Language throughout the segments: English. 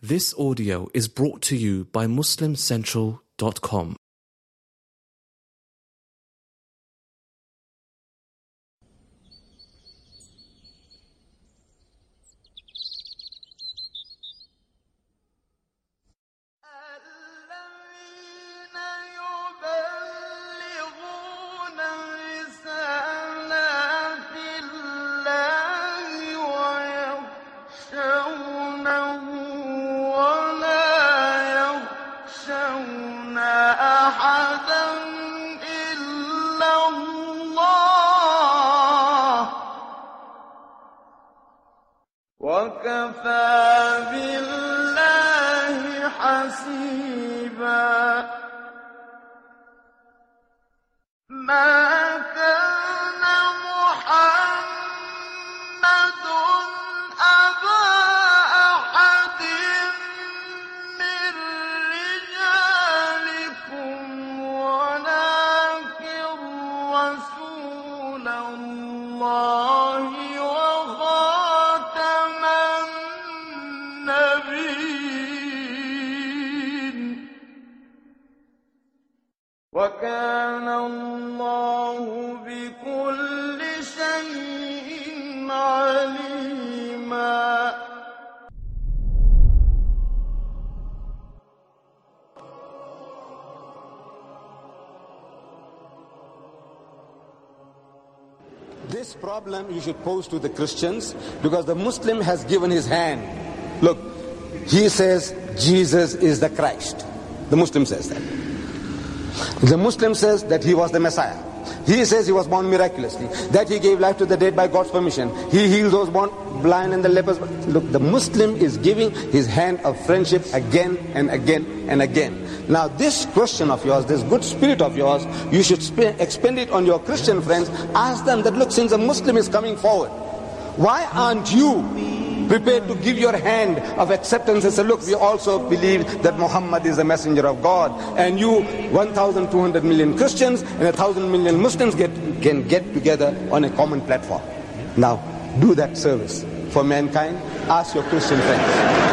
This audio is brought to you by MuslimCentral.com. وَكَفَى بِاللَّهِ حَسِيبًا مَا كَانَ مُحَمَّدٌ أَبَا أَحَدٍ مِّن رِّجَالِكُمْ وَلَٰكِن رَّسُولَ اللَّهِ وَخَاتَمَ النَّبِيِّينَ وَكَانَ اللَّهُ بِكُلِّ شَيْءٍ عَلِيمًا. This problem you should pose to the Christians, because the Muslim has given his hand. Look, he says Jesus is the Christ. The Muslim says that. The Muslim says that he was the Messiah. He says he was born miraculously, that he gave life to the dead by God's permission. He healed those born blind and the lepers. Look, the Muslim is giving his hand of friendship again and again and again. Now this question of yours, this good spirit of yours, you should expend it on your Christian friends. Ask them that, look, since a Muslim is coming forward, why aren't you prepared to give your hand of acceptance and say, look, we also believe that Muhammad is the messenger of God, and you 1,200 million Christians and 1,000 million Muslims can get together on a common platform. Now do that service for mankind. Ask your Christian friends.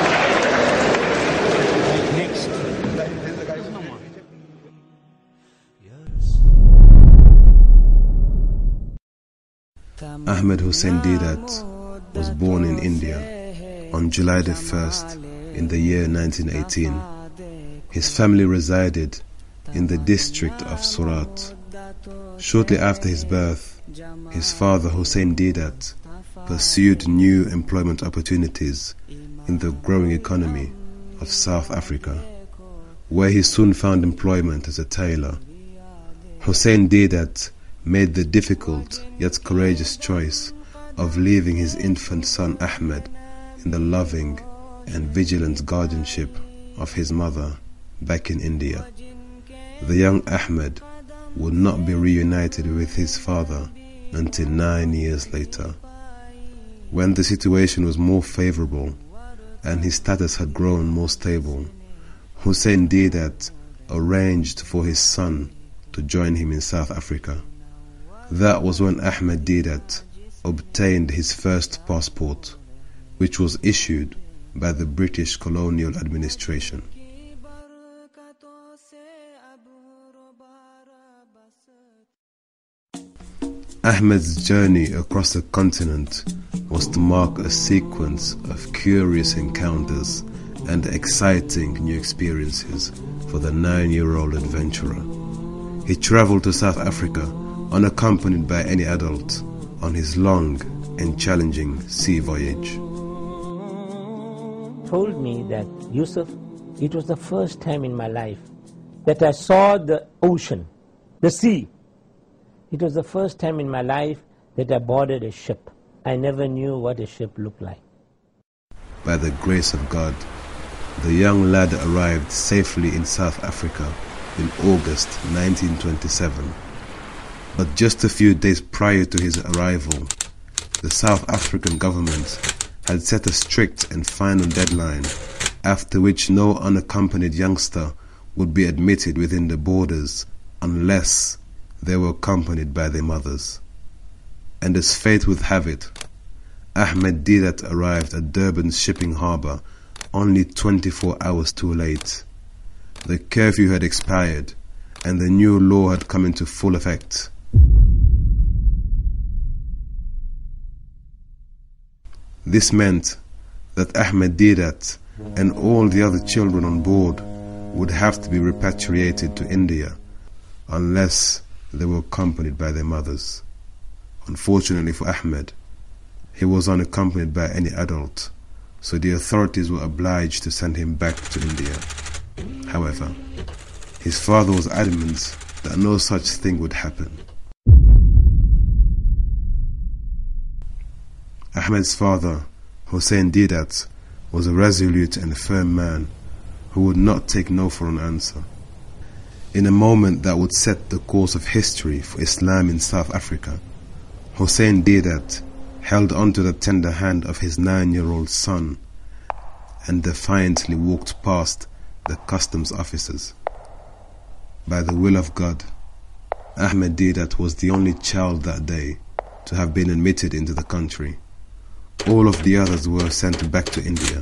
Ahmed Hussein Deedat was born in India on July the 1st in the year 1918. His family resided in the district of Surat. Shortly after his birth, his father Hussein Deedat pursued new employment opportunities in the growing economy of South Africa, where he soon found employment as a tailor. Hussein Deedat made the difficult yet courageous choice of leaving his infant son Ahmed in the loving and vigilant guardianship of his mother back in India. The young Ahmed would not be reunited with his father until 9 years later. When the situation was more favorable and his status had grown more stable, Hussein Deedat arranged for his son to join him in South Africa. That was when Ahmed Deedat obtained his first passport, which was issued by the British colonial administration. Ahmed's journey across the continent was to mark a sequence of curious encounters and exciting new experiences for the 9-year-old adventurer. He traveled to South Africa unaccompanied by any adult on his long and challenging sea voyage. Told me that, Yusuf, it was the first time in my life that I saw the ocean, the sea. It was the first time in my life that I boarded a ship. I never knew what a ship looked like. By the grace of God, the young lad arrived safely in South Africa in August 1927. But just a few days prior to his arrival, the South African government had set a strict and final deadline, after which no unaccompanied youngster would be admitted within the borders unless they were accompanied by their mothers. And as fate would have it, Ahmed Deedat arrived at Durban's shipping harbour only 24 hours too late. The curfew had expired and the new law had come into full effect. This meant that Ahmed Deedat and all the other children on board would have to be repatriated to India unless they were accompanied by their mothers. Unfortunately for Ahmed, he was unaccompanied by any adult, so the authorities were obliged to send him back to India. However, his father was adamant that no such thing would happen. Ahmed's father, Hussein Deedat, was a resolute and firm man who would not take no for an answer. In a moment that would set the course of history for Islam in South Africa, Hussein Deedat held onto the tender hand of his 9-year-old son and defiantly walked past the customs officers. By the will of God, Ahmed Deedat was the only child that day to have been admitted into the country. All of the others were sent back to India.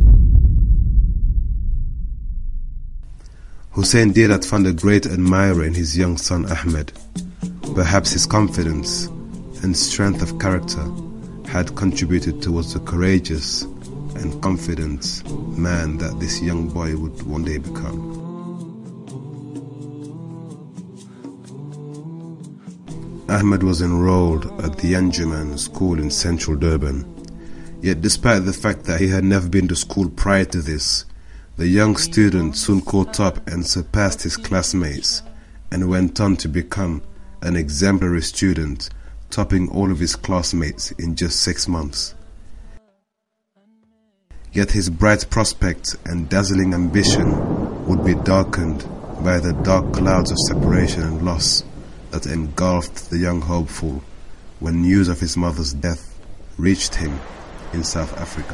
Hussein Deedat found a great admirer in his young son Ahmed. Perhaps his confidence and strength of character had contributed towards the courageous and confident man that this young boy would one day become. Ahmed was enrolled at the Anjuman school in central Durban. Yet despite the fact that he had never been to school prior to this, the young student soon caught up and surpassed his classmates and went on to become an exemplary student, topping all of his classmates in just 6 months. Yet his bright prospects and dazzling ambition would be darkened by the dark clouds of separation and loss that engulfed the young hopeful when news of his mother's death reached him in South Africa.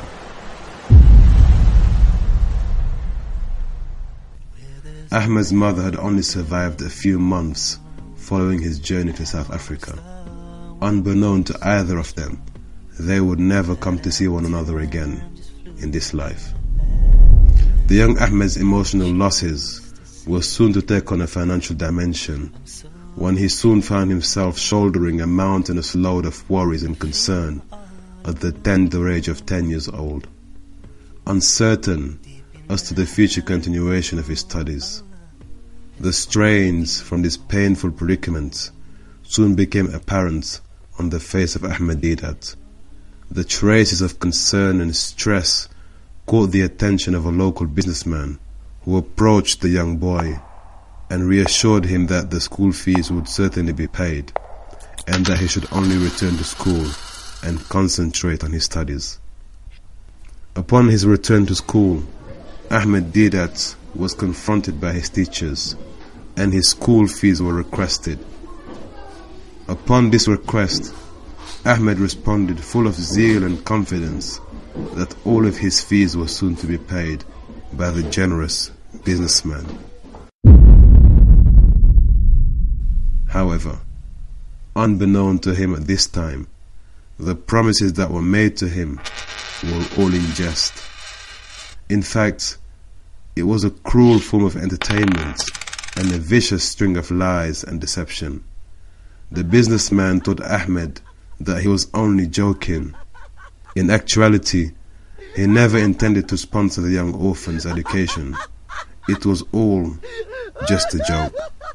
Ahmed's mother had only survived a few months following his journey to South Africa. Unbeknown to either of them, they would never come to see one another again in this life. The young Ahmed's emotional losses were soon to take on a financial dimension when he soon found himself shouldering a mountainous load of worries and concern at the tender age of 10 years old. Uncertain as to the future continuation of his studies, the strains from this painful predicament soon became apparent on the face of Ahmed Deedat. The traces of concern and stress caught the attention of a local businessman who approached the young boy and reassured him that the school fees would certainly be paid and that he should only return to school and concentrate on his studies. Upon his return to school, Ahmed Deedat was confronted by his teachers and his school fees were requested. Upon this request, Ahmed responded full of zeal and confidence that all of his fees were soon to be paid by the generous businessman. However, unbeknown to him at this time, the promises that were made to him were all in jest. In fact, it was a cruel form of entertainment and a vicious string of lies and deception. The businessman told Ahmed that he was only joking. In actuality, he never intended to sponsor the young orphan's education. It was all just a joke.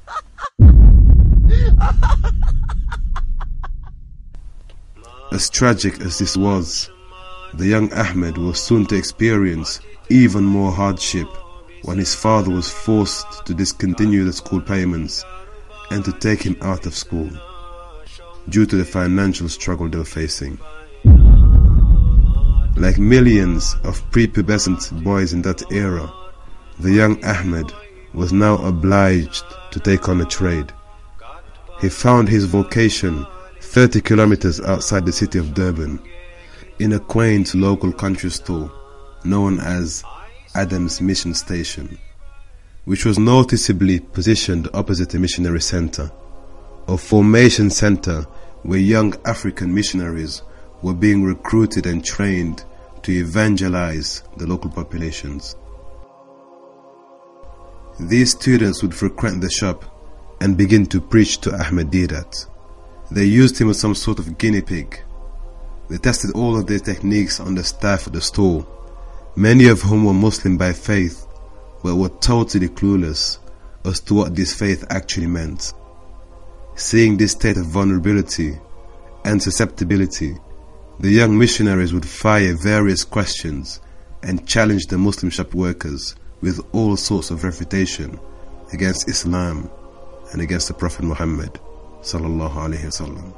As tragic as this was, the young Ahmed was soon to experience even more hardship when his father was forced to discontinue the school payments and to take him out of school due to the financial struggle they were facing. Like millions of prepubescent boys in that era, the young Ahmed was now obliged to take on a trade. He found his vocation 30 kilometers outside the city of Durban, in a quaint local country store known as Adams Mission Station, which was noticeably positioned opposite a missionary center, a formation center where young African missionaries were being recruited and trained to evangelize the local populations. These students would frequent the shop and begin to preach to Ahmed Deedat. They used him as some sort of guinea pig. They tested all of their techniques on the staff at the store, many of whom were Muslim by faith, but were totally clueless as to what this faith actually meant. Seeing this state of vulnerability and susceptibility, the young missionaries would fire various questions and challenge the Muslim shop workers with all sorts of refutation against Islam and against the Prophet Muhammad sallallahu alaihi wasallam.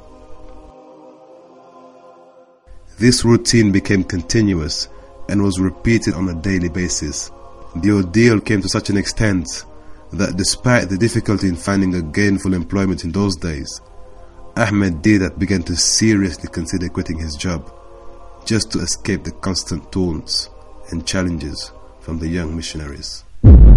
This routine became continuous and was repeated on a daily basis. The ordeal came to such an extent that despite the difficulty in finding a gainful employment in those days, Ahmed Deedat began to seriously consider quitting his job just to escape the constant taunts and challenges from the young missionaries.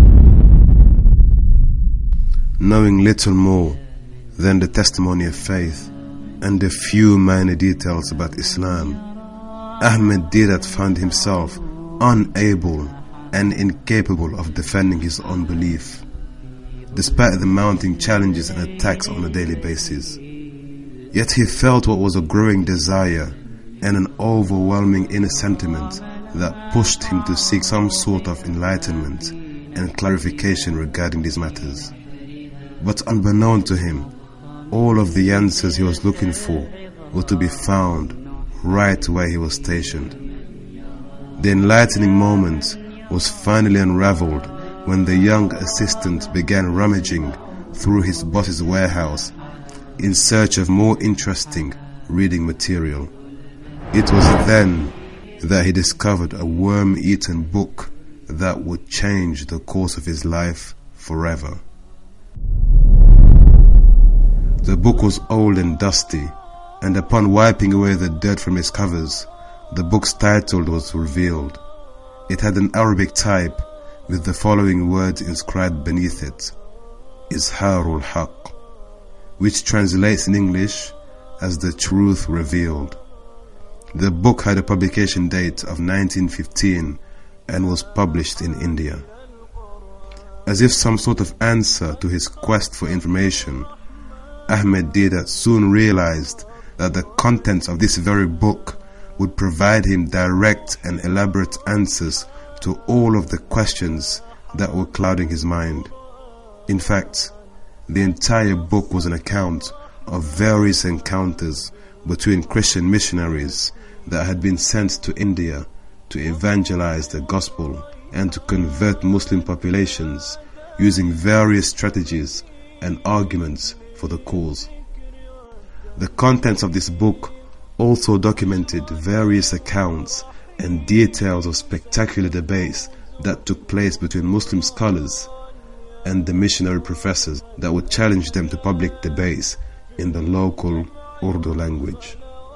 Knowing little more than the testimony of faith and a few minor details about Islam, Ahmed Deedat found himself unable and incapable of defending his own belief, despite the mounting challenges and attacks on a daily basis. Yet he felt what was a growing desire and an overwhelming inner sentiment that pushed him to seek some sort of enlightenment and clarification regarding these matters. But unbeknown to him, all of the answers he was looking for were to be found right where he was stationed. The enlightening moment was finally unraveled when the young assistant began rummaging through his boss's warehouse in search of more interesting reading material. It was then that he discovered a worm-eaten book that would change the course of his life forever. The book was old and dusty, and upon wiping away the dirt from its covers, the book's title was revealed. It had an Arabic type with the following words inscribed beneath it: Izharul Haqq, which translates in English as the truth revealed. The book had a publication date of 1915 and was published in India. As if some sort of answer to his quest for information, Ahmed Deedat soon realized that the contents of this very book would provide him direct and elaborate answers to all of the questions that were clouding his mind. In fact, the entire book was an account of various encounters between Christian missionaries that had been sent to India to evangelize the gospel and to convert Muslim populations using various strategies and arguments for the cause. The contents of this book also documented various accounts and details of spectacular debates that took place between Muslim scholars and the missionary professors that would challenge them to public debates in the local Urdu language.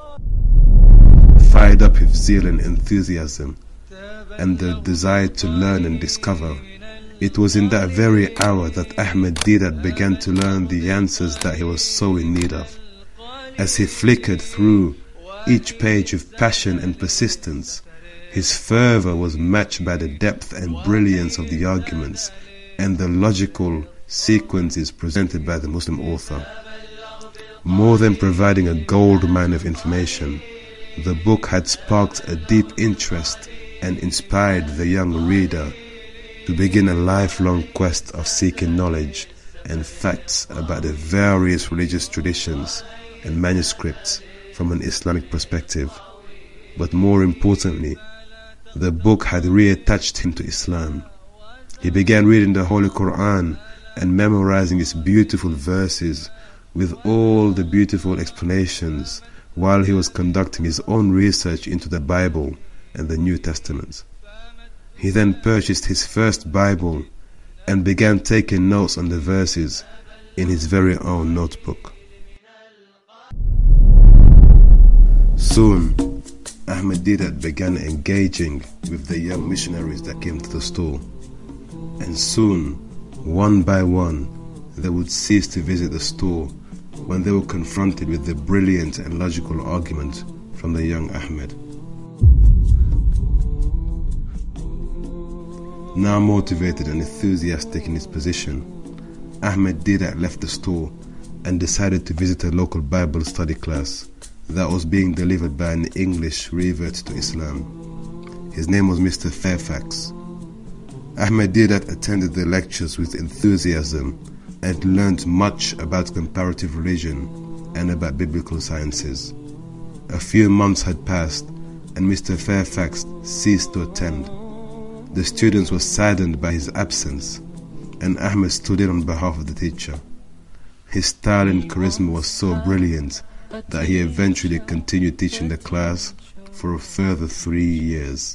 Fired up with zeal and enthusiasm and the desire to learn and discover, it was in that very hour that Ahmed Deedat began to learn the answers that he was so in need of. As he flickered through each page with passion and persistence, his fervor was matched by the depth and brilliance of the arguments and the logical sequences presented by the Muslim author. More than providing a gold mine of information, the book had sparked a deep interest and inspired the young reader to begin a lifelong quest of seeking knowledge and facts about the various religious traditions and manuscripts from an Islamic perspective. But more importantly, the book had reattached him to Islam. He began reading the Holy Quran and memorizing its beautiful verses with all the beautiful explanations while he was conducting his own research into the Bible and the New Testament. He then purchased his first Bible and began taking notes on the verses in his very own notebook. Soon, Ahmed Deedat began engaging with the young missionaries that came to the store, and soon, one by one, they would cease to visit the store when they were confronted with the brilliant and logical argument from the young Ahmed. Now motivated and enthusiastic in his position, Ahmed Deedat left the store and decided to visit a local Bible study class that was being delivered by an English revert to Islam. His name was Mr. Fairfax. Ahmed Deedat attended the lectures with enthusiasm and learned much about comparative religion and about biblical sciences. A few months had passed and Mr. Fairfax ceased to attend. The students were saddened by his absence, and Ahmed stood in on behalf of the teacher. His style and charisma was so brilliant that he eventually continued teaching the class for a further 3 years.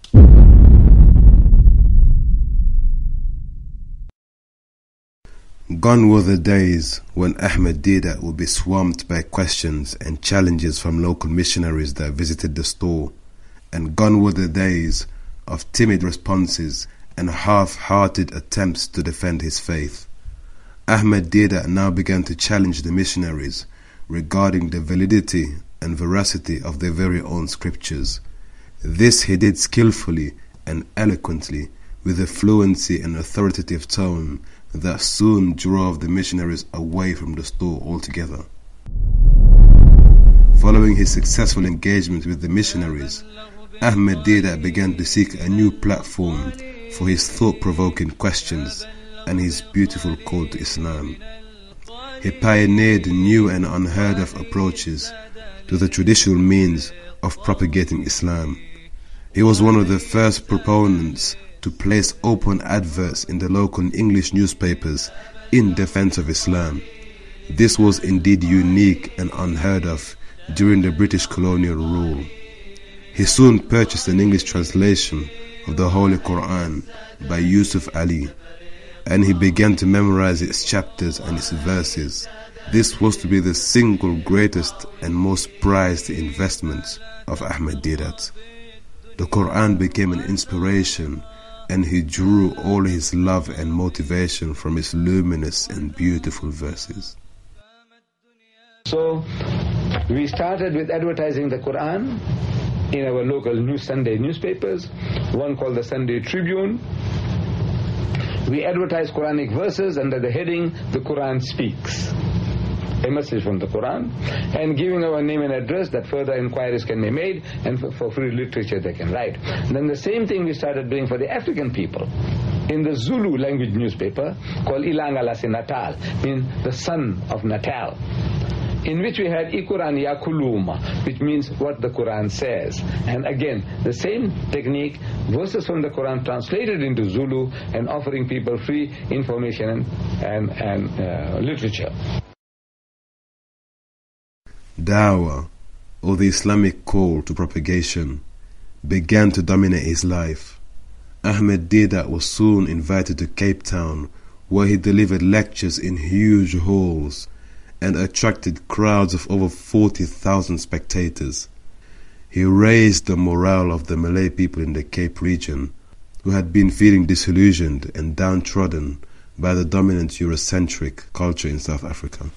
Gone were the days when Ahmed Deedat would be swamped by questions and challenges from local missionaries that visited the store, and gone were the days of timid responses and half-hearted attempts to defend his faith. Ahmed Deedat now began to challenge the missionaries regarding the validity and veracity of their very own scriptures. This he did skillfully and eloquently, with a fluency and authoritative tone that soon drove the missionaries away from the store altogether. Following his successful engagement with the missionaries, Ahmed Deedat began to seek a new platform for his thought-provoking questions and his beautiful call to Islam. He pioneered new and unheard-of approaches to the traditional means of propagating Islam. He was one of the first proponents to place open adverts in the local English newspapers in defense of Islam. This was indeed unique and unheard of during the British colonial rule. He soon purchased an English translation of the Holy Quran by Yusuf Ali, and he began to memorize its chapters and its verses. This was to be the single greatest and most prized investment of Ahmed Deedat. The Quran became an inspiration, and he drew all his love and motivation from its luminous and beautiful verses. So we started with advertising the Quran in our local Sunday newspapers, one called the Sunday Tribune. We advertised Quranic verses under the heading, "The Quran Speaks," a message from the Quran, and giving our name and address that further inquiries can be made, and for free literature they can write. And then the same thing we started doing for the African people in the Zulu language newspaper called Ilanga Lasi Natal, means the son of Natal, in which we had Quran Yakuluma, which means what the Quran says. And again, the same technique, verses from the Quran translated into Zulu and offering people free information and literature. Dawah, or the Islamic call to propagation, began to dominate his life. Ahmed Deedat was soon invited to Cape Town, where he delivered lectures in huge halls and attracted crowds of over 40,000 spectators. He raised the morale of the Malay people in the Cape region, who had been feeling disillusioned and downtrodden by the dominant Eurocentric culture in South Africa.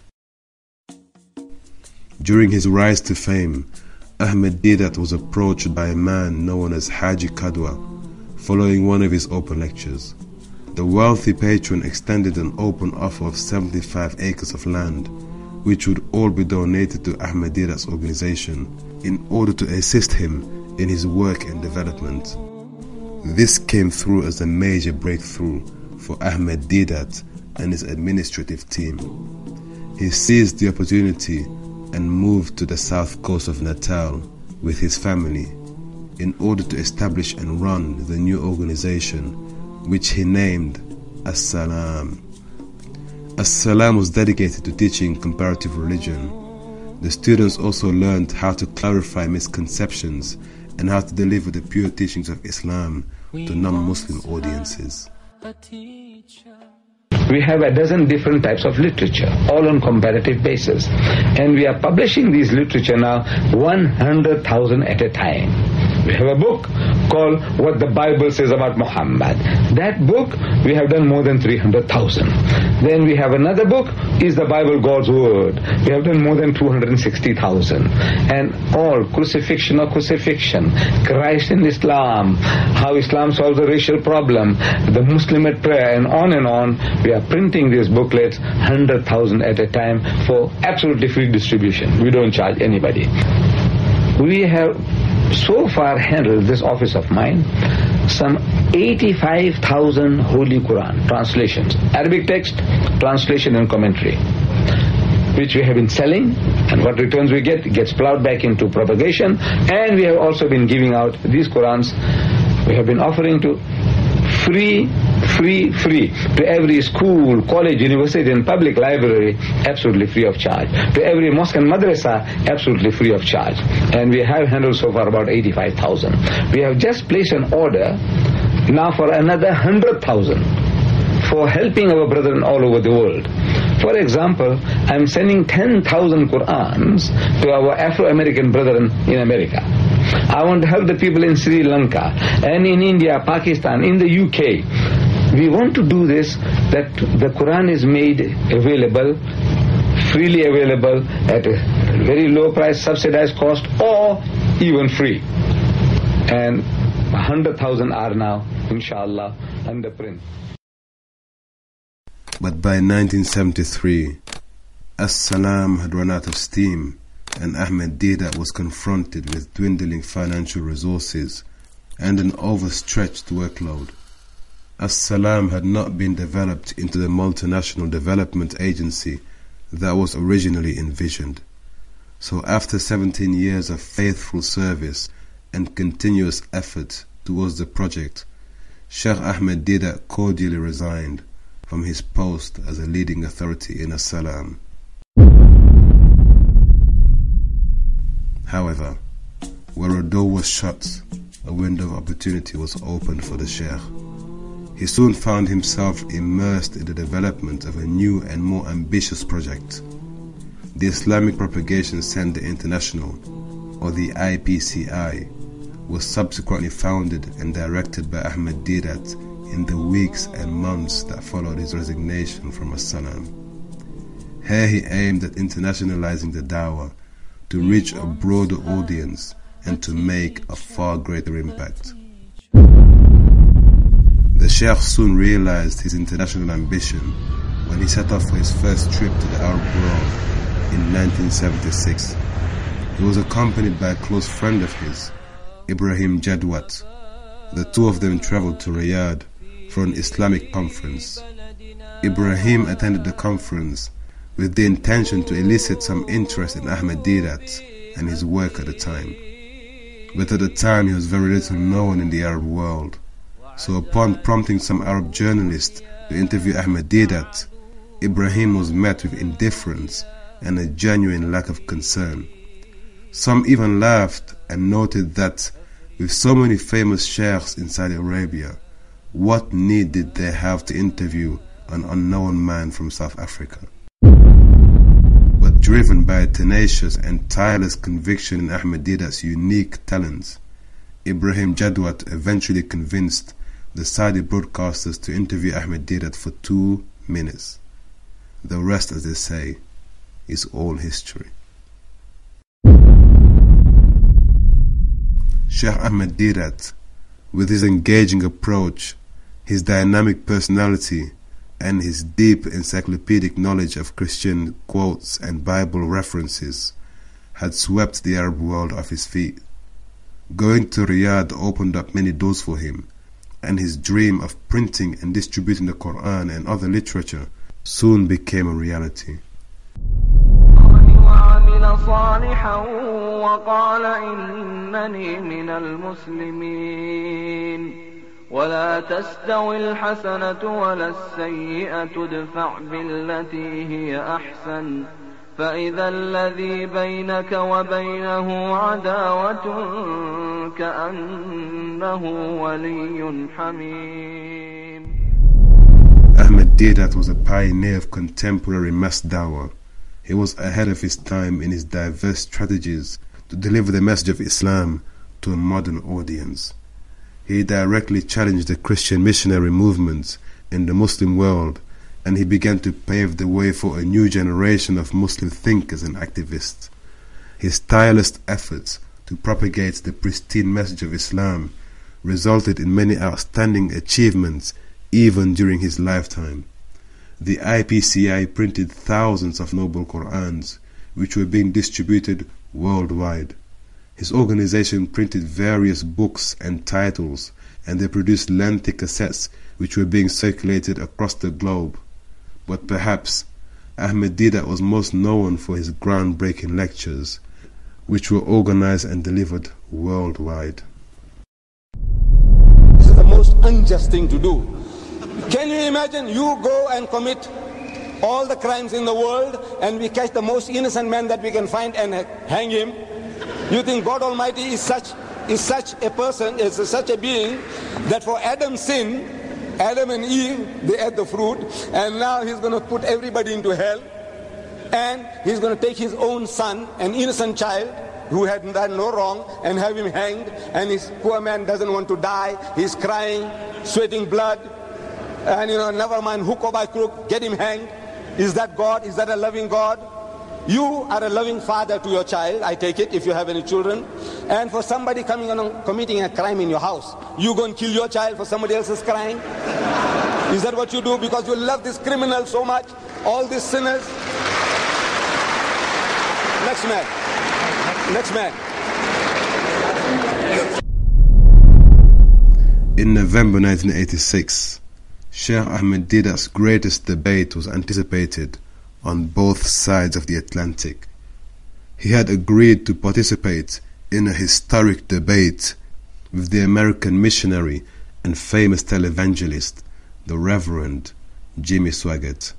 During his rise to fame, Ahmed Deedat was approached by a man known as Haji Kadwa, following one of his open lectures. The wealthy patron extended an open offer of 75 acres of land, which would all be donated to Ahmed Deedat's organization in order to assist him in his work and development. This came through as a major breakthrough for Ahmed Deedat and his administrative team. He seized the opportunity and moved to the south coast of Natal with his family in order to establish and run the new organization, which he named As-Salam. As-Salam was dedicated to teaching comparative religion. The students also learned how to clarify misconceptions and how to deliver the pure teachings of Islam to non-Muslim audiences. We have a dozen different types of literature, all on comparative basis. And we are publishing these literature now 100,000 at a time. We have a book called What the Bible Says About Muhammad. That book, we have done more than 300,000. Then we have another book, Is the Bible God's Word? We have done more than 260,000. And all crucifixion or crucifixion, Christ in Islam, how Islam solves the racial problem, the Muslim at prayer, and on. We are printing these booklets, 100,000 at a time, for absolutely free distribution. We don't charge anybody. We have so far handled this office of mine, some 85,000 Holy Quran translations, Arabic text, translation and commentary, which we have been selling, and what returns we get gets plowed back into propagation. And we have also been giving out these Qurans. We have been offering to free to every school, college, university and public library, absolutely free of charge. To every mosque and madrasa, absolutely free of charge. And we have handled so far about 85,000. We have just placed an order now for another 100,000 for helping our brethren all over the world. For example, I'm sending 10,000 Qurans to our Afro-American brethren in America. I want to help the people in Sri Lanka and in India, Pakistan, in the UK. We want to do this, that the Quran is made available, freely available at a very low price, subsidized cost, or even free. And 100,000 are now, inshallah, under print. But by 1973, As-Salam had run out of steam, and Ahmed Deedat was confronted with dwindling financial resources and an overstretched workload. As-Salam had not been developed into the multinational development agency that was originally envisioned. So after 17 years of faithful service and continuous effort towards the project, Sheikh Ahmed Deedat cordially resigned from his post as a leading authority in As-Salam. However, where a door was shut, a window of opportunity was opened for the Sheikh. He soon found himself immersed in the development of a new and more ambitious project. The Islamic Propagation Center International, or the IPCI, was subsequently founded and directed by Ahmed Deedat in the weeks and months that followed his resignation from As-Salam. Here he aimed at internationalizing the dawah to reach a broader audience and to make a far greater impact. The Sheikh soon realized his international ambition when he set off for his first trip to the Arab world in 1976. He was accompanied by a close friend of his, Ibrahim Jadwat. The two of them traveled to Riyadh for an Islamic conference. Ibrahim attended the conference with the intention to elicit some interest in Ahmed Deedat and his work at the time. But at the time he was very little known in the Arab world. So upon prompting some Arab journalists to interview Ahmed Deedat, Ibrahim was met with indifference and a genuine lack of concern. Some even laughed and noted that with so many famous sheikhs in Saudi Arabia, what need did they have to interview an unknown man from South Africa? But driven by a tenacious and tireless conviction in Ahmed Deedat's unique talents, Ibrahim Jadwat eventually convinced the Saudi broadcasters to interview Ahmed Deedat for 2 minutes. The rest, as they say, is all history. Sheikh Ahmed Deedat, with his engaging approach, his dynamic personality, and his deep encyclopedic knowledge of Christian quotes and Bible references, had swept the Arab world off his feet. Going to Riyadh opened up many doors for him, and his dream of printing and distributing the Quran and other literature soon became a reality. صالحا وقال إنني من المسلمين ولا تستوي الحسنة ولا السيئة ادفع بالتي هي أحسن فإذا الذي بينك وبينه عداوة كأنه ولي حميم. Ahmed Deedat was a pioneer of contemporary mass dawah. He was ahead of his time in his diverse strategies to deliver the message of Islam to a modern audience. He directly challenged the Christian missionary movement in the Muslim world, and he began to pave the way for a new generation of Muslim thinkers and activists. His tireless efforts to propagate the pristine message of Islam resulted in many outstanding achievements even during his lifetime. The IPCI printed thousands of Noble Qur'ans, which were being distributed worldwide. His organization printed various books and titles, and they produced lengthy cassettes which were being circulated across the globe. But perhaps Ahmed Deedat was most known for his groundbreaking lectures, which were organized and delivered worldwide. This is the most unjust thing to do. Can you imagine you go and commit all the crimes in the world and we catch the most innocent man that we can find and hang him? You think God Almighty is such a person, is such a being that for Adam's sin, Adam and Eve, they ate the fruit, and now he's going to put everybody into hell, and he's going to take his own son, an innocent child who had done no wrong, and have him hanged, and his poor man doesn't want to die, he's crying, sweating blood, and never mind hook or by crook, get him hanged. Is that God? Is that a loving God? You are a loving father to your child, I take it, if you have any children. And for somebody coming along committing a crime in your house, you go and kill your child for somebody else's crime? Is that what you do because you love this criminal so much, all these sinners? Next man. Next man. In November 1986, Sheikh Ahmed Deedat's greatest debate was anticipated on both sides of the Atlantic. He had agreed to participate in a historic debate with the American missionary and famous televangelist, the Reverend Jimmy Swaggart.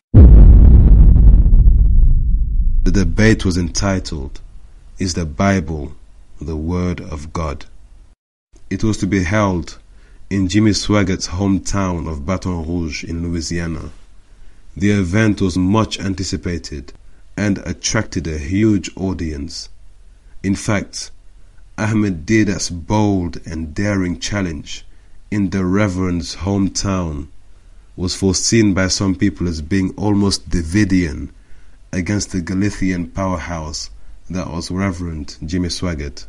The debate was entitled, "Is the Bible the Word of God?" It was to be held in Jimmy Swaggart's hometown of Baton Rouge in Louisiana. The event was much anticipated and attracted a huge audience. In fact, Ahmed Deedat's bold and daring challenge in the Reverend's hometown was foreseen by some people as being almost Davidian against the Galician powerhouse that was Reverend Jimmy Swaggart.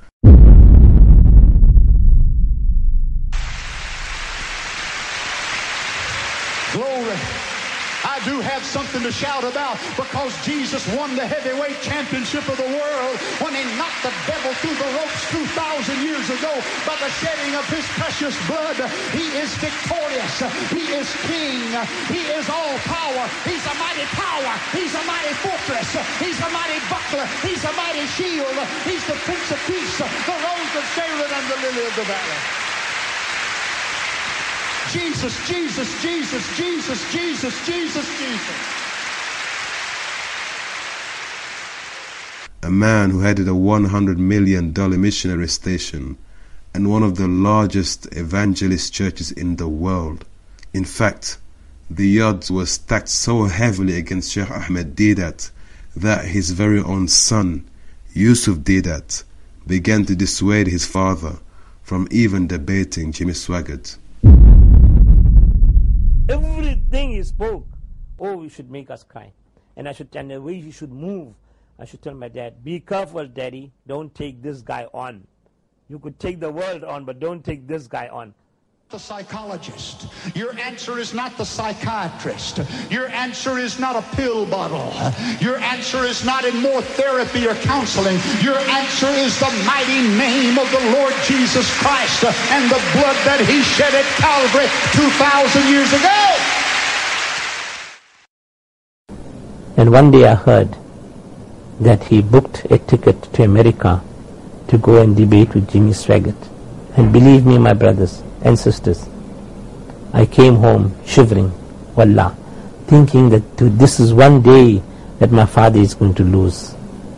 Glory. I do have something to shout about because Jesus won the heavyweight championship of the world when he knocked the devil through the ropes 2,000 years ago by the shedding of his precious blood. He is victorious. He is king. He is all power. He's a mighty tower. He's a mighty fortress. He's a mighty buckler. He's a mighty shield. He's the Prince of Peace, the Rose of Sharon, and the Lily of the Valley. Jesus, Jesus, Jesus, Jesus, Jesus, Jesus, Jesus. A man who headed a $100 million missionary station and one of the largest evangelist churches in the world. In fact, the odds were stacked so heavily against Sheikh Ahmed Deedat that his very own son, Yusuf Deedat, began to dissuade his father from even debating Jimmy Swaggart. Everything he spoke, it should make us cry. And the way he should move, I should tell my dad, be careful, Daddy, don't take this guy on. You could take the world on, but don't take this guy on. The psychologist. Your answer is not the psychiatrist. Your answer is not a pill bottle. Your answer is not in more therapy or counseling. Your answer is the mighty name of the Lord Jesus Christ and the blood that he shed at Calvary 2,000 years ago. And one day I heard that he booked a ticket to America to go and debate with Jimmy Swaggart. And believe me, my brothers and sisters, I came home shivering, wallah, thinking that this is one day that my father is going to lose.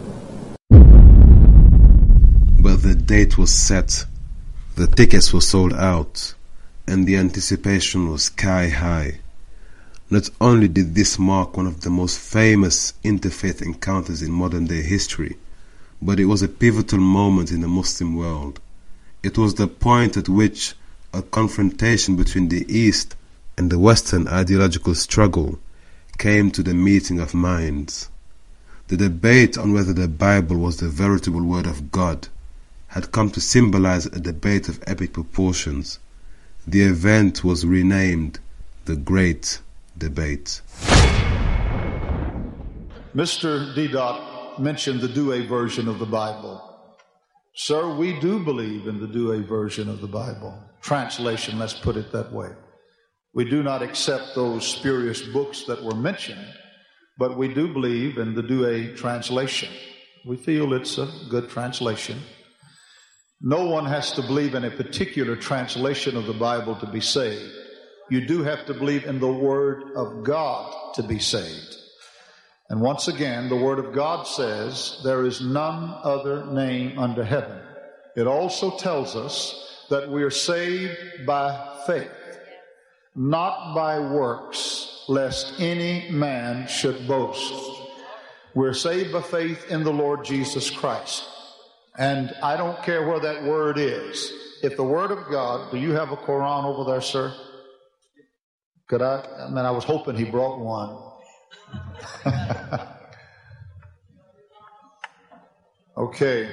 But the date was set, the tickets were sold out, and the anticipation was sky high. Not only did this mark one of the most famous interfaith encounters in modern day history, but it was a pivotal moment in the Muslim world. It was the point at which a confrontation between the East and the Western ideological struggle came to the meeting of minds. The debate on whether the Bible was the veritable word of God had come to symbolize a debate of epic proportions. The event was renamed the Great Debate. Mr. D. mentioned the Douay version of the Bible. Sir, we do believe in the Douay version of the Bible. Translation, let's put it that way. We do not accept those spurious books that were mentioned, but we do believe in the Douay translation. We feel it's a good translation. No one has to believe in a particular translation of the Bible to be saved. You do have to believe in the Word of God to be saved. And once again, the Word of God says there is none other name under heaven. It also tells us that we are saved by faith, not by works, lest any man should boast. We're saved by faith in the Lord Jesus Christ. And I don't care where that word is. If the Word of God, do you have a Quran over there, sir? Could I mean, I was hoping he brought one. Okay.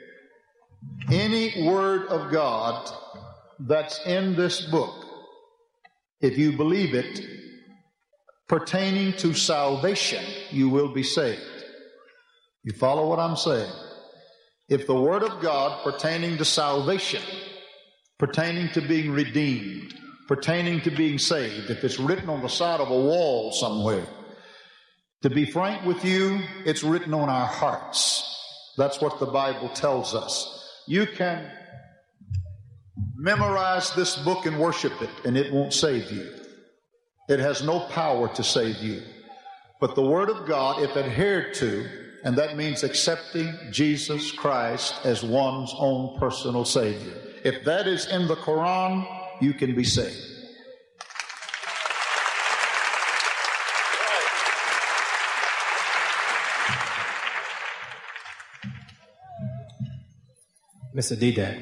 Any word of God that's in this book, if you believe it, pertaining to salvation, you will be saved. You follow what I'm saying? If the Word of God pertaining to salvation, pertaining to being redeemed, pertaining to being saved, if it's written on the side of a wall somewhere, to be frank with you, it's written on our hearts. That's what the Bible tells us. You can memorize this book and worship it, and it won't save you. It has no power to save you. But the Word of God, if adhered to, and that means accepting Jesus Christ as one's own personal Savior. If that is in the Quran, you can be saved. Mr. Didat,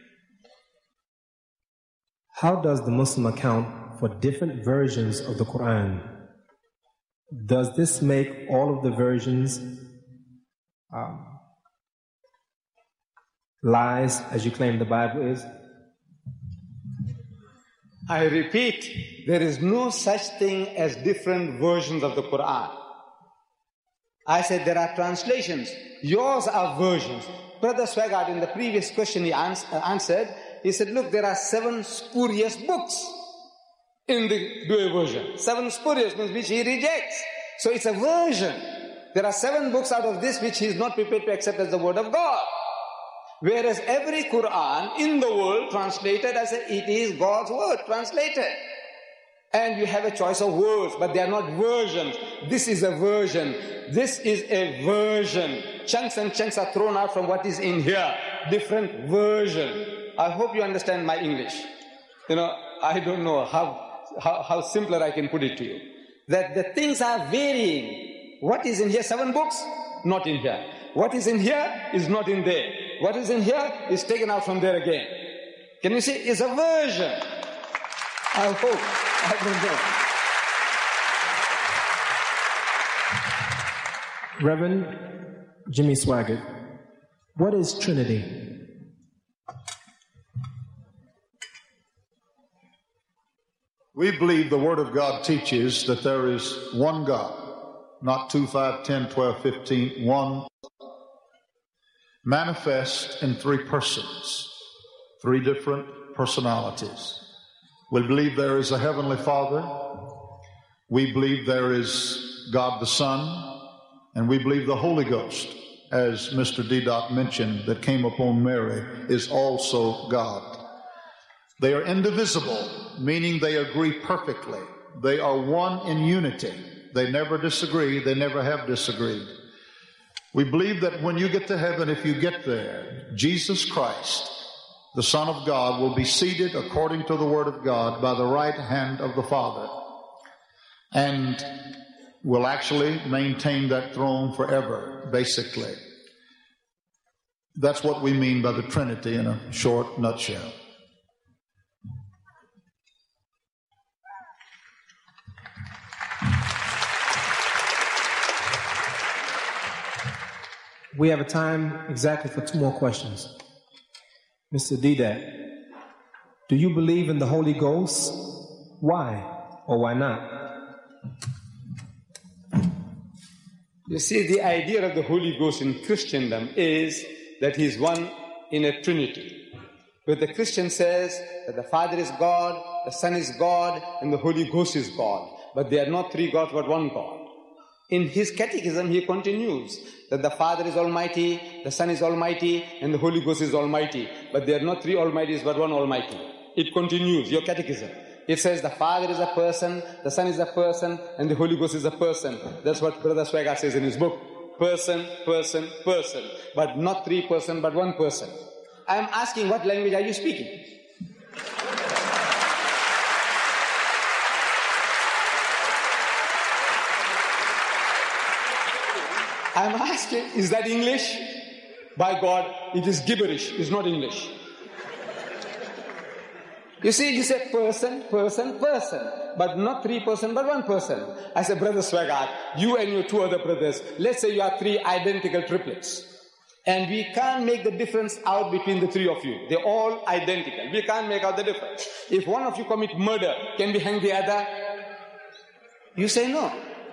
how does the Muslim account for different versions of the Quran? Does this make all of the versions lies, as you claim the Bible is? I repeat, there is no such thing as different versions of the Quran. I said there are translations. Yours are versions. Brother Swagart, in the previous question he answered, he said, look, there are 7 spurious books in the Douay version. 7 spurious means which he rejects. So it's a version. There are 7 books out of this which he is not prepared to accept as the Word of God. Whereas every Quran in the world translated as it is God's Word translated. And you have a choice of words, but they are not versions. This is a version. This is a version. Chunks and chunks are thrown out from what is in here. Different version. I hope you understand my English. I don't know how simpler I can put it to you. That the things are varying. What is in here? 7 books? Not in here. What is in here is not in there. What is in here is taken out from there again. Can you see? It's a version. I hope. I don't know. Reverend Jimmy Swaggart, what is Trinity? We believe the Word of God teaches that there is one God, not 2, 5, 10, 12, 15, one, manifest in 3 persons, 3 different personalities. We believe there is a Heavenly Father, we believe there is God the Son, and we believe the Holy Ghost, as Mr. D. mentioned, that came upon Mary, is also God. They are indivisible, meaning they agree perfectly. They are one in unity. They never disagree. They never have disagreed. We believe that when you get to heaven, if you get there, Jesus Christ, the Son of God, will be seated according to the Word of God by the right hand of the Father, and will actually maintain that throne forever, basically. That's what we mean by the Trinity in a short nutshell. We have a time exactly for 2 more questions. Mr. Deedat, do you believe in the Holy Ghost? Why or why not? You see, the idea of the Holy Ghost in Christendom is that He is one in a Trinity. But the Christian says that the Father is God, the Son is God, and the Holy Ghost is God. But they are not 3 gods, but 1 God. In his catechism, he continues that the Father is Almighty, the Son is Almighty, and the Holy Ghost is Almighty. But they are not 3 Almighties, but 1 Almighty. It continues, your catechism. It says the Father is a person, the Son is a person, and the Holy Ghost is a person. That's what Brother Swaggart says in his book. Person, person, person. But not 3 persons, but 1 person. I am asking, what language are you speaking? I'm asking, is that English? By God, it is gibberish, it's not English. You see, you say person, person, person, but not 3 persons, but 1 person. I said, Brother Swaggart, you and your 2 other brothers, let's say you are 3 identical triplets. And we can't make the difference out between the 3 of you. They're all identical. We can't make out the difference. If one of you commit murder, can we hang the other? You say no.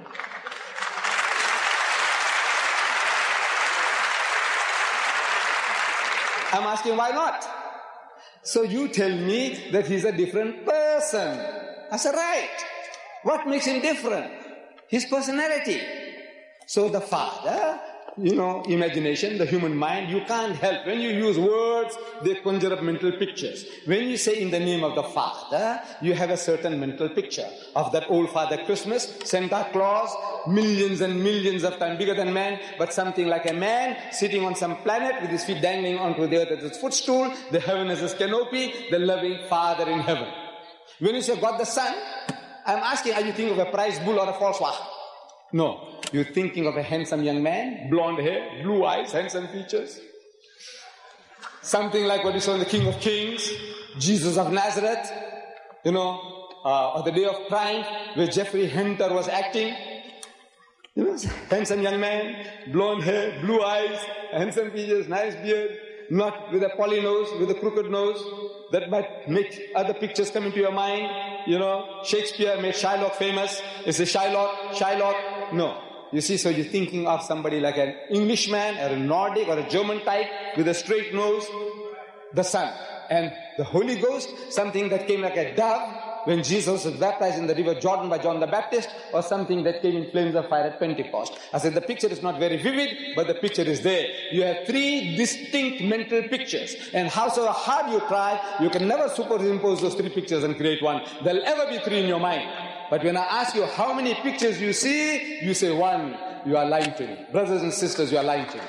I'm asking, why not? So you tell me that he's a different person. I said, right. What makes him different? His personality. So the Father, imagination, the human mind, you can't help. When you use words, they conjure up mental pictures. When you say in the name of the Father, you have a certain mental picture of that old Father Christmas, Santa Claus, millions and millions of times bigger than man, but something like a man sitting on some planet with his feet dangling onto the earth as his footstool, the heaven as his canopy, the loving Father in heaven. When you say God the Son, I'm asking, are you thinking of a prize bull or a false one? No. You're thinking of a handsome young man, blonde hair, blue eyes, handsome features. Something like what you saw in the King of Kings, Jesus of Nazareth, or the Day of Triumph, where Jeffrey Hunter was acting. Handsome young man, blonde hair, blue eyes, handsome features, nice beard, not with a poly nose, with a crooked nose. That might make other pictures come into your mind. Shakespeare made Shylock famous. Is it Shylock? No. You see, so you're thinking of somebody like an Englishman or a Nordic or a German type with a straight nose, the Son. And the Holy Ghost, something that came like a dove when Jesus was baptized in the river Jordan by John the Baptist, or something that came in flames of fire at Pentecost. I said the picture is not very vivid, but the picture is there. You have 3 distinct mental pictures. And howsoever hard you try, you can never superimpose those 3 pictures and create one. There'll ever be 3 in your mind. But when I ask you how many pictures you see, you say 1. You are lying to me. Brothers and sisters, you are lying to me.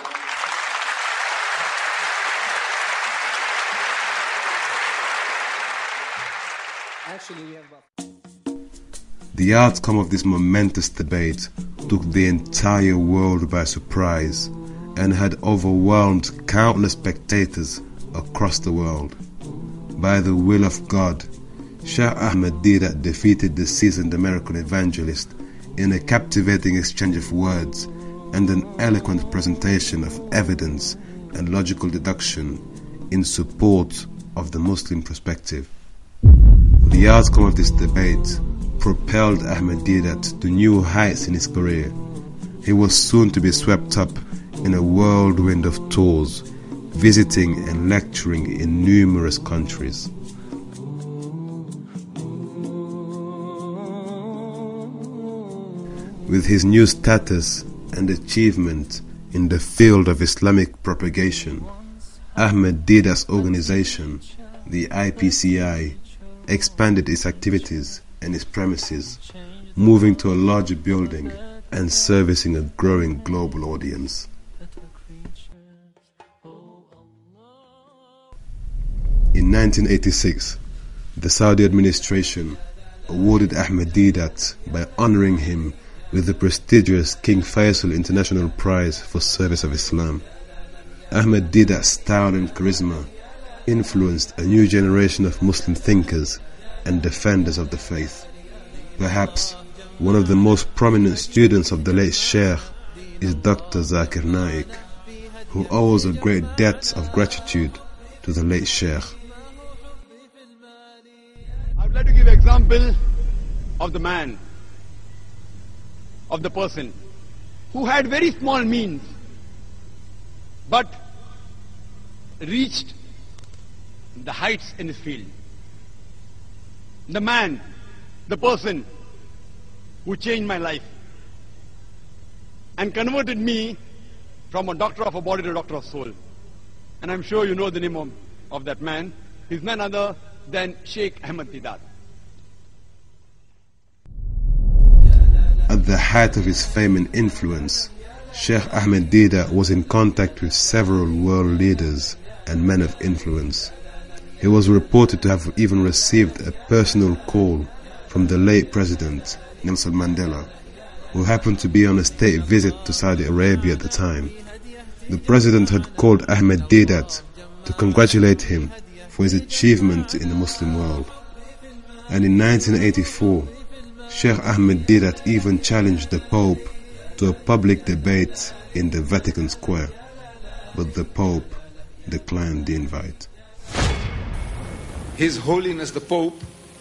Actually, we have about... The outcome of this momentous debate took the entire world by surprise and had overwhelmed countless spectators across the world. By the will of God, Shah Ahmed Deedat defeated the seasoned American evangelist in a captivating exchange of words and an eloquent presentation of evidence and logical deduction in support of the Muslim perspective. The outcome of this debate propelled Ahmed Deedat to new heights in his career. He was soon to be swept up in a whirlwind of tours, visiting and lecturing in numerous countries. With his new status and achievement in the field of Islamic propagation, Ahmed Deedat's organization, the IPCI, expanded its activities and its premises, moving to a larger building and servicing a growing global audience. In 1986, the Saudi administration awarded Ahmed Deedat by honoring him with the prestigious King Faisal International Prize for Service of Islam. Ahmed Deedat's style and charisma influenced a new generation of Muslim thinkers and defenders of the faith. Perhaps one of the most prominent students of the late Sheikh is Dr. Zakir Naik, who owes a great debt of gratitude to the late Sheikh. I would like to give an example of the man, of the person who had very small means but reached the heights in his field. The man, the person who changed my life and converted me from a doctor of a body to a doctor of soul. And I'm sure you know the name of that man. He's none other than Sheikh Ahmed Deedat. At the height of his fame and influence, Sheikh Ahmed Deedat was in contact with several world leaders and men of influence. He was reported to have even received a personal call from the late President Nelson Mandela, who happened to be on a state visit to Saudi Arabia at the time. The President had called Ahmed Deedat to congratulate him for his achievement in the Muslim world. And in 1984, Sheikh Ahmed Deedat even challenged the Pope to a public debate in the Vatican Square, but the Pope declined the invite. His Holiness the Pope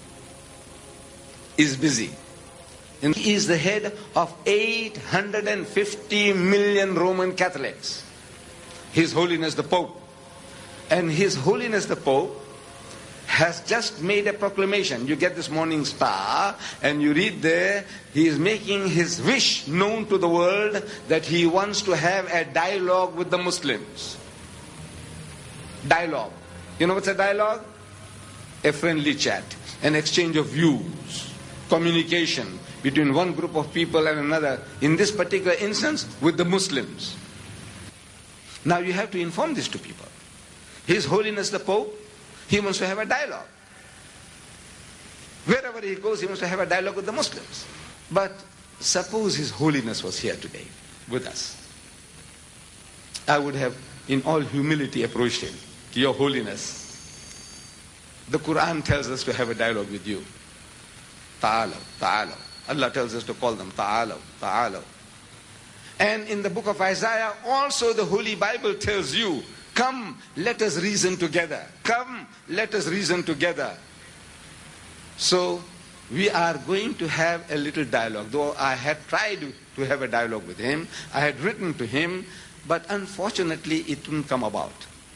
is busy. And he is the head of 850 million Roman Catholics. His Holiness the Pope. And His Holiness the Pope has just made a proclamation. You get this Morning Star and you read there, he is making his wish known to the world that he wants to have a dialogue with the Muslims. Dialogue. You know what's a dialogue? A friendly chat, an exchange of views, communication between one group of people and another, in this particular instance with the Muslims. Now you have to inform this to people. His Holiness the Pope, he wants to have a dialogue. Wherever he goes, he wants to have a dialogue with the Muslims. But suppose His Holiness was here today with us. I would have, in all humility, approached him. Your Holiness, the Quran tells us to have a dialogue with you. Ta'alaw, ta'alaw. Allah tells us to call them ta'alaw, ta'alaw. And in the book of Isaiah, also the Holy Bible tells you, come, let us reason together. Come, let us reason together. So, we are going to have a little dialogue. Though I had tried to have a dialogue with him, I had written to him, but unfortunately it didn't come about.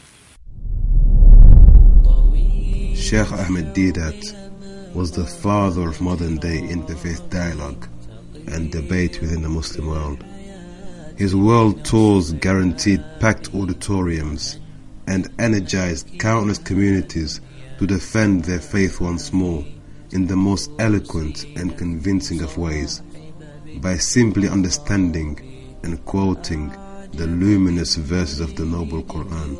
Sheikh Ahmed Deedat was the father of modern-day interfaith dialogue and debate within the Muslim world. His world tours guaranteed packed auditoriums and energized countless communities to defend their faith once more in the most eloquent and convincing of ways, by simply understanding and quoting the luminous verses of the noble Quran.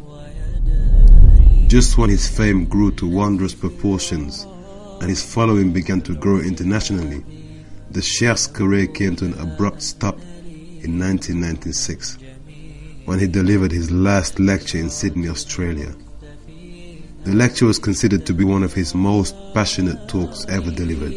Just when his fame grew to wondrous proportions and his following began to grow internationally, the Sheikh's career came to an abrupt stop in 1996, when he delivered his last lecture in Sydney, Australia. The lecture was considered to be one of his most passionate talks ever delivered.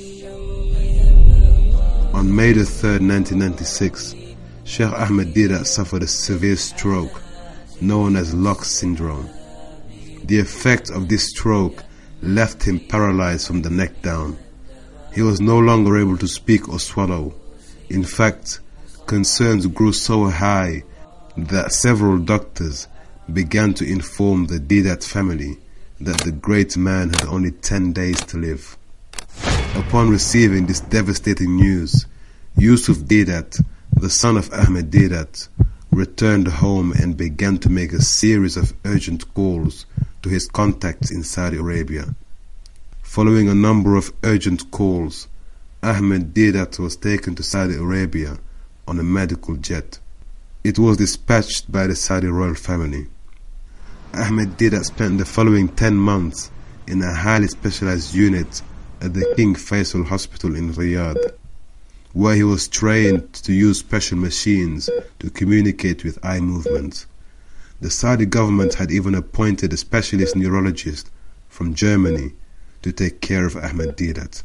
On May the 3rd, 1996, Sheikh Ahmed Deedat suffered a severe stroke known as Locke's syndrome. The effect of this stroke left him paralyzed from the neck down. He was no longer able to speak or swallow. In fact, concerns grew so high that several doctors began to inform the Deedat family that the great man had only 10 days to live. Upon receiving this devastating news, Yusuf Deedat, the son of Ahmed Deedat, returned home and began to make a series of urgent calls to his contacts in Saudi Arabia. Following a number of urgent calls, Ahmed Deedat was taken to Saudi Arabia on a medical jet. It was dispatched by the Saudi royal family. Ahmed Deedat spent the following 10 months in a highly specialized unit at the King Faisal Hospital in Riyadh, where he was trained to use special machines to communicate with eye movements. The Saudi government had even appointed a specialist neurologist from Germany to take care of Ahmed Deedat.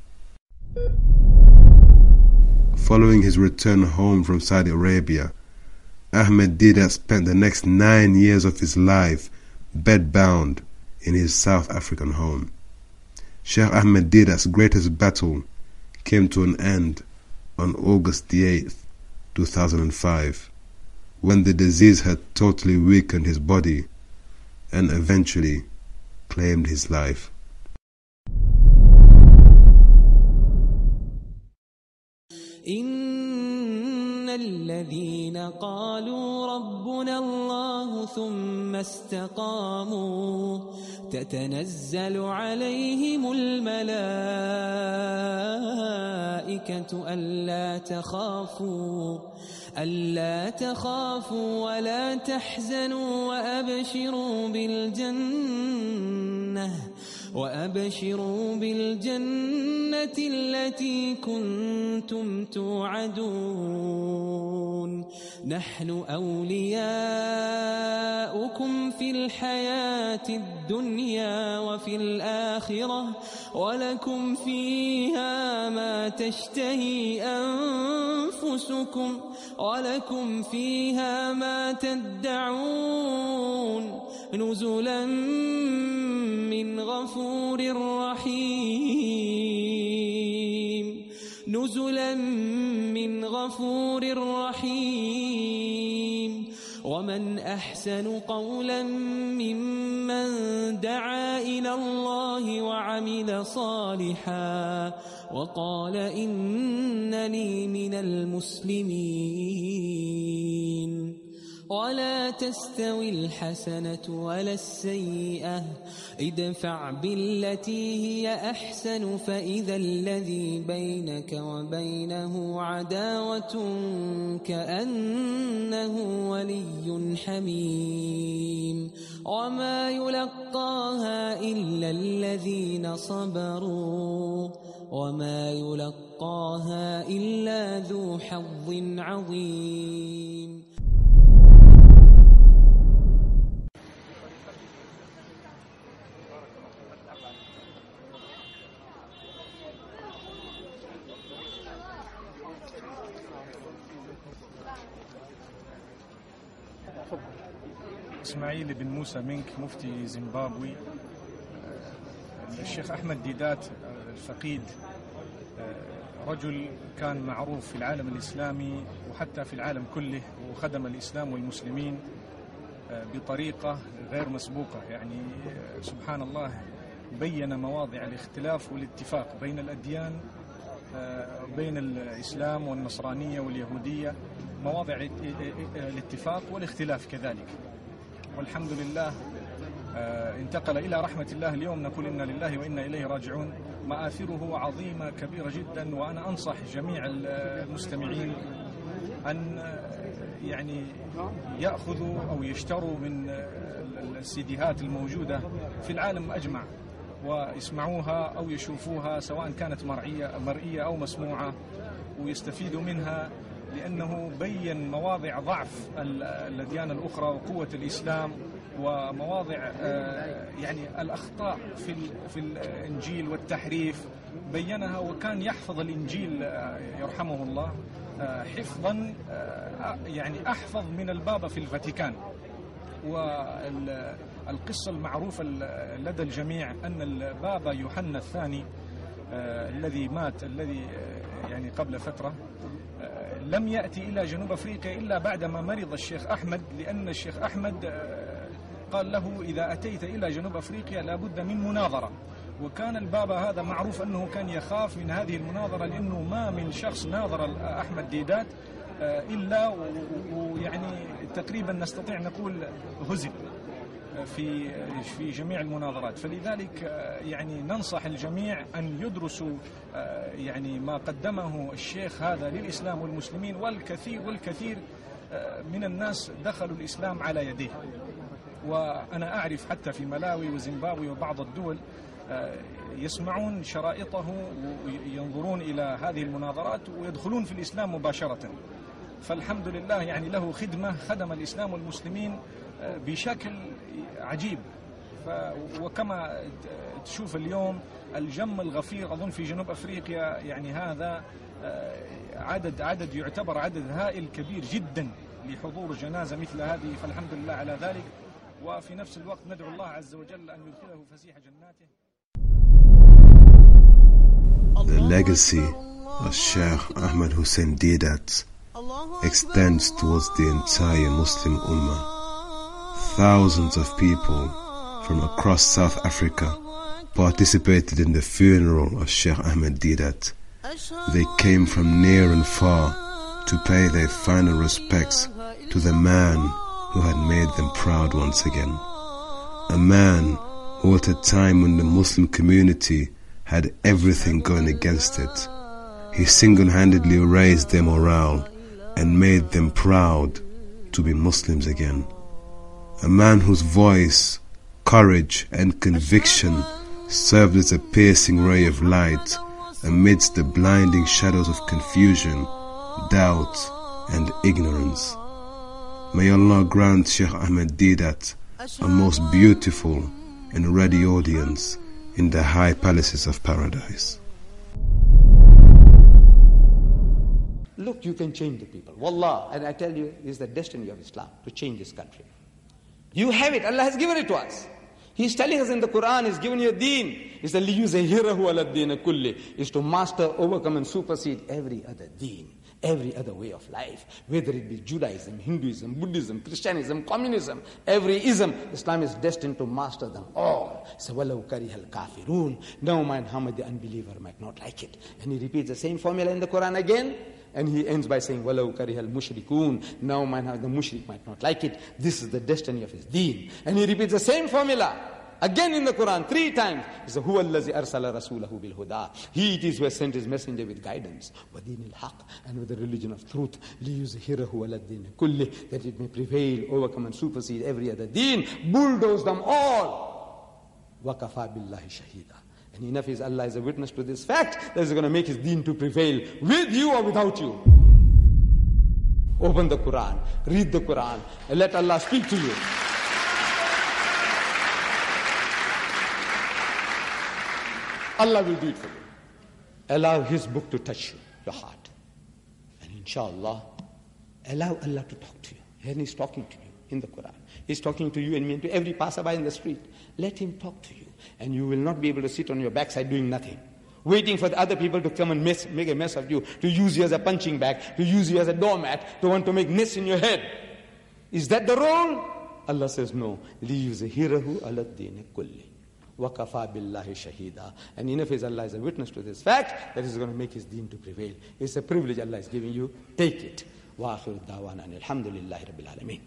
Following his return home from Saudi Arabia, Ahmed Deedat spent the next 9 years of his life bedbound in his South African home. Sheikh Ahmed Deedat's greatest battle came to an end on August the 8th, 2005, when the disease had totally weakened his body and eventually claimed his life. إن الذين قالوا ربنا الله ثم استقاموا تتنزل عليهم الملائكة ألا تخافوا ولا تحزنوا وأبشروا بالجنة التي كنتم توعدون نحن أولياؤكم في الحياة الدنيا وفي الآخرة ولكم فيها ما تشتهي أنفسكم ولكم فيها ما تدعون نزلا من غفور رحيم ومن أحسن قولا ممن دعا إلى الله وعمل صالحا وقال إنني من المسلمين ولا تستوي الحسنة ولا السيئة ادفع بالتي هي أحسن فإذا الذي بينك وبينه عداوة كأنه ولي حميم وما يلقاها إلا الذين صبروا وما يلقاها إلا ذو حظ عظيم. إسماعيل بن موسى منك مفتي زيمبابوي. الشيخ أحمد ديدات الفقيد رجل كان معروف في العالم الإسلامي وحتى في العالم كله، وخدم الإسلام والمسلمين بطريقة غير مسبوقة. يعني سبحان الله بين مواضع الاختلاف والاتفاق بين الأديان، بين الإسلام والنصرانية واليهودية، مواضع الاتفاق والاختلاف كذلك. والحمد لله انتقل إلى رحمة الله. اليوم نقول إنا لله وإنا إليه راجعون. مآثره عظيمة كبيرة جدا، وأنا أنصح جميع المستمعين أن يعني يأخذوا أو يشتروا من السيديهات الموجودة في العالم أجمع ويسمعوها أو يشوفوها، سواء كانت مرئية أو مسموعة، ويستفيدوا منها، لأنه بين مواضع ضعف الأديان الأخرى وقوة الإسلام، ومواضع يعني الأخطاء في الإنجيل والتحريف بينها. وكان يحفظ الإنجيل يرحمه الله حفظا يعني أحفظ من البابا في الفاتيكان. والقصة المعروفة لدى الجميع أن البابا يوحنا الثاني الذي مات، الذي يعني قبل فترة، لم يأتي إلى جنوب أفريقيا إلا بعدما مرض الشيخ أحمد، لأن الشيخ أحمد قال له إذا أتيت إلى جنوب أفريقيا لابد من مناظرة. وكان البابا هذا معروف أنه كان يخاف من هذه المناظرة، لأنه ما من شخص ناظر أحمد ديدات إلا ويعني تقريبا نستطيع نقول هزم في جميع المناظرات. فلذلك يعني ننصح الجميع أن يدرسوا يعني ما قدمه الشيخ هذا للإسلام والمسلمين، والكثير من الناس دخلوا الإسلام على يديه. وأنا أعرف حتى في ملاوي وزيمبابوي وبعض الدول يسمعون شرائطه وينظرون إلى هذه المناظرات ويدخلون في الإسلام مباشرة. فالحمد لله يعني له خدمة، خدم الإسلام والمسلمين بشكل عجيب. وكما تشوف اليوم الجم الغفير أظن في جنوب أفريقيا، يعني هذا عدد يعتبر عدد هائل كبير جدا لحضور جنازة مثل هذه، فالحمد لله على ذلك. وفي نفس الوقت ندعو الله عز وجل أن يدخله فسيح جناته. The legacy of Sheikh Ahmed Hussein Deedat extends towards the entire Muslim Ummah. Thousands of people from across South Africa participated in the funeral of Sheikh Ahmed Deedat. They came from near and far to pay their final respects to the man who had made them proud once again. A man who at a time when the Muslim community had everything going against it, he single-handedly raised their morale and made them proud to be Muslims again. A man whose voice, courage and conviction served as a piercing ray of light amidst the blinding shadows of confusion, doubt and ignorance. May Allah grant Sheikh Ahmed Deedat a most beautiful and ready audience in the high palaces of paradise. Look, you can change the people. Wallah, and I tell you, this is the destiny of Islam, to change this country. You have it. Allah has given it to us. He's telling us in the Quran, He's given you a deen. It's the liyuzahirahu ala deen kulli. Is to master, overcome and supersede every other deen, every other way of life. Whether it be Judaism, Hinduism, Buddhism, Christianism, communism, every ism, Islam is destined to master them all. So, وَلَوْ كَرِهَ الْكَافِرُونَ. No mind how much the unbeliever might not like it. And he repeats the same formula in the Quran again. And he ends by saying, وَلَوْ كَرِهَ الْمُشْرِكُونَ. No mind how the mushrik might not like it. This is the destiny of his deen. And he repeats the same formula again in the Quran 3 times. He says, هُوَ الَّذِي أَرْسَلَ رَسُولَهُ بِالْهُدَى. He it is who has sent his messenger with guidance. وَدِينِ الْحَقِّ. And with the religion of truth. لِيُزْهِرَهُ عَلَى الدِّينِ كُلِّهِ. That it may prevail, overcome and supersede every other deen. Bulldoze them all. وَكَفَى بِاللَّهِ شَهِيدًا. And enough is Allah is a witness to this fact that He's going to make His deen to prevail with you or without you. Open the Quran, read the Quran, and let Allah speak to you. Allah will do it for you. Allow His book to touch you, your heart. And inshallah, allow Allah to talk to you. And He's talking to you in the Quran. He's talking to you and me and to every passerby in the street. Let Him talk to you. And you will not be able to sit on your backside doing nothing, waiting for the other people to come and make a mess of you, to use you as a punching bag, to use you as a doormat, to want to make nests in your head. Is that the role? Allah says no. لِيُزْهِرَهُ عَلَى الدِّينِ كُلِّهِ وَكَفَى بِاللَّهِ شَهِيدًا. And enough is Allah is a witness to this fact that He's going to make His deen to prevail. It's a privilege Allah is giving you. Take it. وَآخِرُ الدَّعْوَانَ أَنِ الْحَمْدُ لِلَّهِ رَبِّ الْعَالَمِينَ.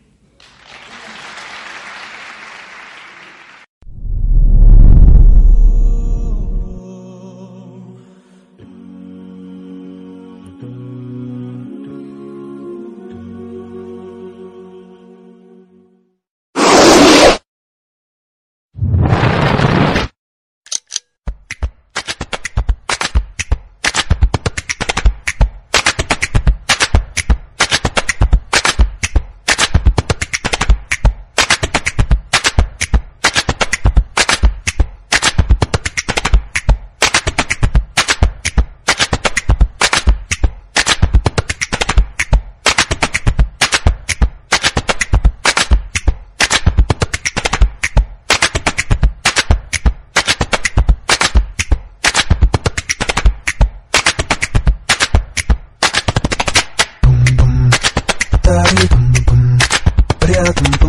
Bum bum, bum bum,